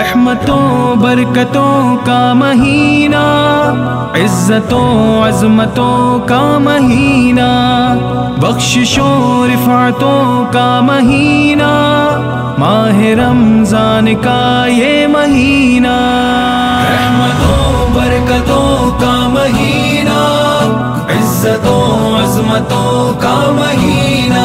رحمتوں برکتوں کا مہینہ، عزتوں عظمتوں کا مہینہ، بخششوں رفعتوں کا مہینہ، ماہ رمضان کا یہ مہینہ، رحمتوں برکتوں کا مہینہ، عزتوں عظمتوں کا مہینہ،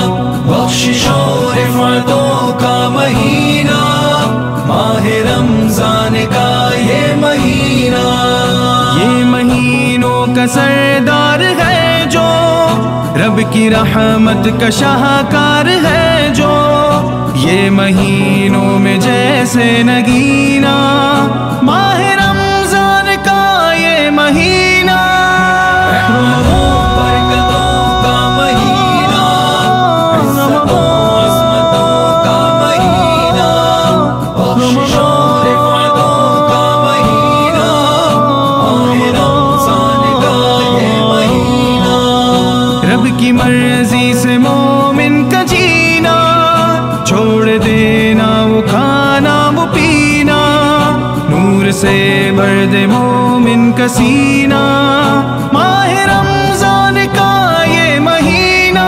بخششوں رفعتوں کا مہینہ، ماہ رمضان کا یہ مہینہ، یہ مہینوں کا سردار ہے جو، رب کی رحمت کا شاہکار ہے جو، یہ مہینوں میں جیسے نگینہ، ماہ رمضان کا یہ مہینہ، رحمتوں برکتوں کا مہینہ، عزتوں عظمتوں کا مہینہ، بخششوں رفعتوں کا مہینہ، ماہ رمضان کا یہ مہینہ، رب کی مرضی سے مومن کا جینا، چھوڑ دینا وہ کھانا وہ پینا، نور سے بھر دے مومن کا سینہ، ماہ رمضان کا یہ مہینہ،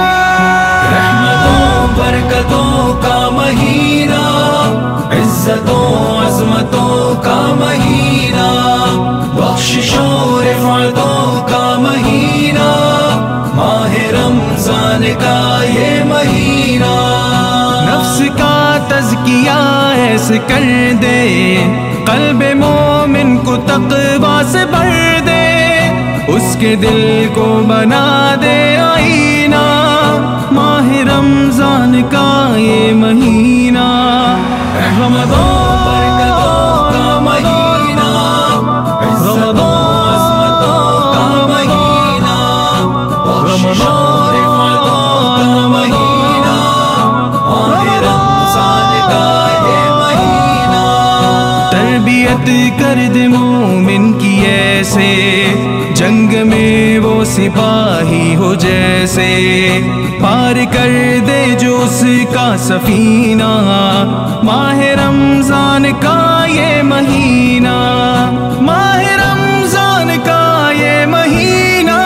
رحمتوں برکتوں کا مہینہ، عزتوں عظمتوں کا مہینہ، بخششوں رفعتوں کا مہینہ، ماہ رمضان کا یہ مہینہ، نفس کا تزکیہ ایسے کر دے، قلب مومن کو تقویٰ سے بھر دے، اس کے دل کو بنا دے آئینہ، ماہ رمضان کا یہ مہینہ، رحمتوں برکتوں کا مہینہ، عزتوں عظمتوں کا مہینہ، بخششوں رفعتوں کا مہینہ، ماہ رمضان کا یہ مہینہ، تربیت کر دے مومن کی ایسے، جنگ میں وہ سپاہی ہو جیسے، پار کر دے جو اس کا سفینہ، ماہ رمضان کا یہ مہینہ، ماہ رمضان کا یہ مہینہ،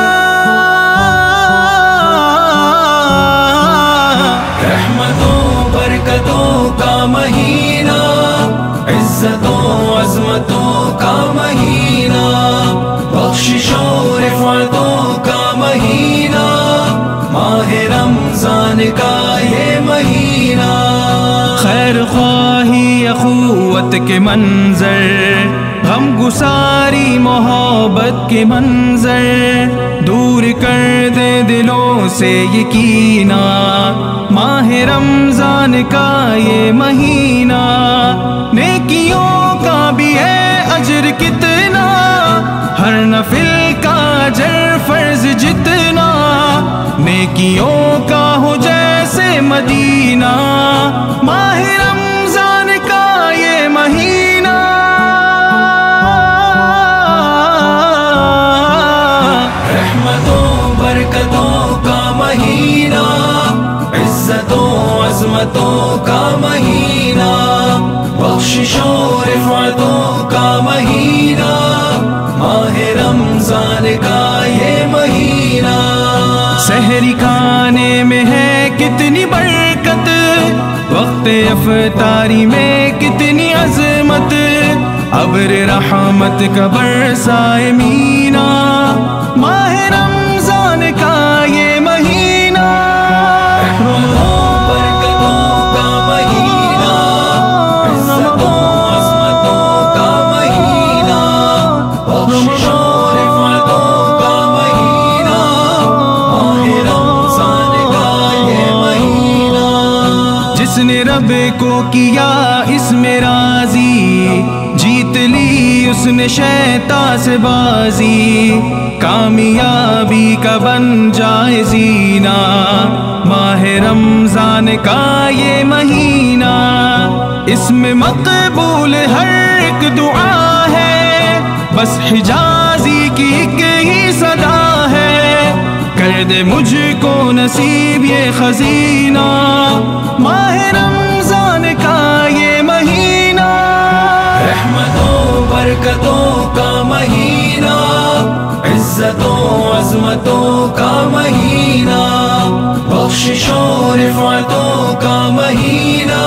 رحمتوں برکتوں کا مہینہ، عزتوں عظمتوں کا مہینہ، بخششوں رفعتوں کا مہینہ، ماہ رمضان کا یہ مہینہ، خیر خواہی اخوت کے منظر، غم گساری محبت کے منظر، دور کر دے دلوں سے یہ کینہ، ماہ رمضان کا یہ مہینہ، نیکیوں کا بھی ہے اجر کتنا، ہر نفل کا اجر فرض جتنا، نیکیوں کا ہو جیسے مدینہ، ماہ رمضان کا یہ مہینہ، رحمتوں برکتوں کا مہینہ، عزتوں عظمتوں کا مہینہ، بخششوں رفعتوں کا مہینہ، ماہ رمضان کا یہ مہینہ، سحری کھانے میں ہے کتنی برکت، وقت افطاری میں کتنی عظمت، ابر رحمت کا برسائے مینہ، ماہ رمضان کا یہ مہینہ، رحمتوں برکتوں کا مہینہ، عزتوں عظمتوں کا مہینہ، بخششوں رفعتوں کا مہینہ، ماہ رمضان کا یہ مہینہ، جس نے رب کو کیا اس میں راضی، جیت لی اس نے شیطان سے بازی، کامیابی کا بن جائے زینہ، ماہ رمضان کا یہ مہینہ، اس میں مقبول ہر ایک دعا ہے، بس حجازی کی ایک ہی صدا ہے، کر دے مجھ کو نصیب یہ خزینہ، ماہ رمضان کا یہ مہینہ، برکتوں کا مہینہ، عزتوں عظمتوں کا مہینہ، بخشش و رفعتوں کا مہینہ،